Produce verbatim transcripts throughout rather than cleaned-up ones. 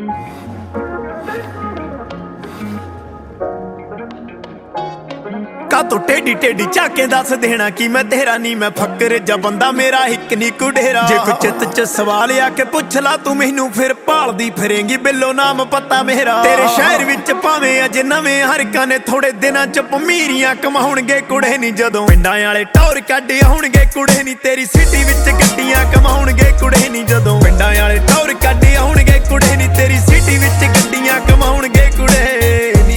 कातो टेढ़ी टेढ़ी झाके दस देना कि मैं तेरा नी मैं फकर जा बंदा मेरा हिक नी कुडेरा। जे कोई चित च सवाल आके पुछ ला तू मैनू फिर भालदी फिरेंगी बिल्लो नाम पता मेरा। तेरे शहर विच भावें अज नवें हरकां ने थोड़े दिनां च पमीरियां कमाउणगे कुड़े नी जदों पिंडां वाले टौर कढ आउणगे कुड़े नी तेरी सिटी विच गड्डियां कमाउणगे कुड़े नी जदों पिंडां वाले टौर कढ आउणगे कुड़े नी तेरी सिटी विच गड्डियां कमाउणगे कुड़े नी।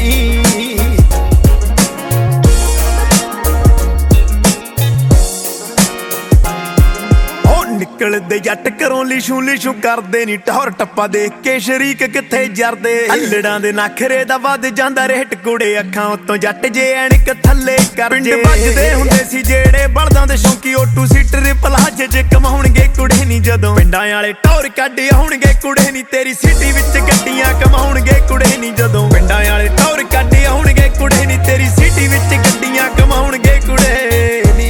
निकलदे जट घरों लिशू लिशू करदे नी टौर टप्पा देख के शरीक किथे जरदे। अल्लड़ां दे नखरे दा वध जांदा रेट कुड़े अखां उत्तों जट जे ऐणक थल्ले कर जे। पिंड बजदे हुंदे सी जेड़े बलदां दे शौकी ओ टू सीटर प्लाजे जे कमाउणगे कुड़े नी जदों पिंडां वाले टौर कढ आउणगे कुड़े नी तेरी सिटी विच गड्डियां कमाउणगे कुड़े नी जदों पिंडां वाले टौर कढ आउणगे कुड़े नी तेरी सिटी विच गड्डियां कमाउणगे कुड़े नी।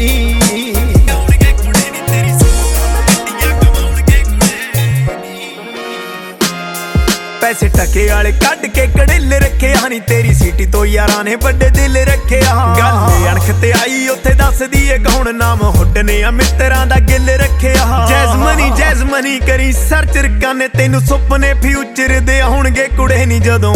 पैसे टके वाले कढ के कड़ेले रखे हानी तेरी सीटी तो यारां ने बड़े दिल रखे। गल अणख ते आई उत्थे दस दी ए कौन नाम हुड्डने आ मित्रां दा गिल रखे। जैज़मनी जैज़मनी करी सर्च रकाने तेनू सुपने फ्यूचर दे आउणगे कुड़े नी जदों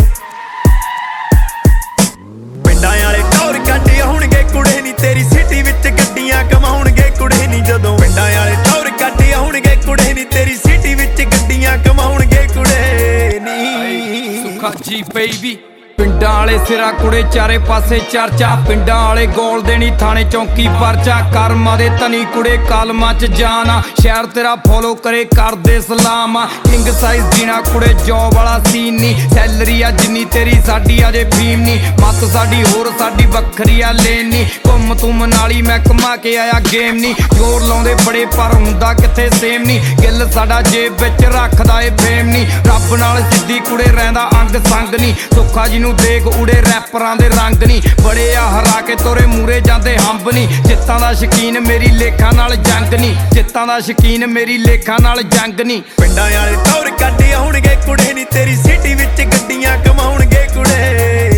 पिंडां वाले टौर कढ आउणगे कुड़े नी तेरी सिटी विच गड्डियां कमाउणगे कुड़े नी जदों पिंडां वाले टौर कढ आउणगे कुड़े नी तेरी सिटी विच गड्डियां कमाउणगे कुड़े नी। सुखा जी बेबी पिंडां वाले सिरा कुड़े चारे पासे चर्चा पिंडां वाले गोल देनी थाने चौकी परचा कर्मा दे तनी कुड़े कालमा च जाना शहर तेरा फॉलो करे कर दे सलाम। किंग साइज जीना कुड़े जॉब वाला सीन नी सैलरी आ जिन्नी तेरी साडी अजे फीम नी मत साडी होर साडी वखरी आ लेन नी घुम तुम नाली मैं कमा के आया गेम नी जोर लाउंदे बड़े पर हुंदा किथे सेम नी गिल साडा जेब विच रखदा ए फेम नी रब नाल सिद्धी कुड़े रहिंदा अंग संग नी सुखा जी देख उड़े रैपरां दे रंग नी बड़े आ हरा के तोरे मूरे जांदे हंब नी जित्तां दा शकीन मेरी लेखा नाल जंग नी जित्तां दा शकीन मेरी लेखा नाल जंग नी। पिंडां वाले टौर कढ आउणगे कुड़े नी तेरी सिटी विच गड्डियां कमाउणगे कुड़े।